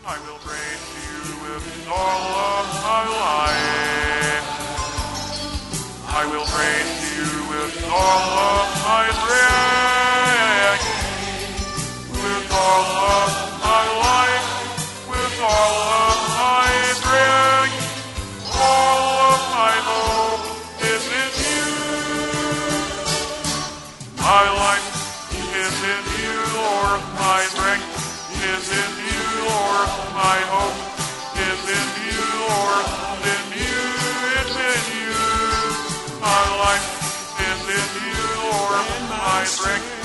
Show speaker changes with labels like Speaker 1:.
Speaker 1: I will praise you with all of my life. I will praise you with all of my strength. With all of my life. With all of my strength. All of my hope is in you. My life is in you, Lord. My strength is in you, Lord. My hope is in you, Lord. In you, it's in you. My life is in you, Lord. My strength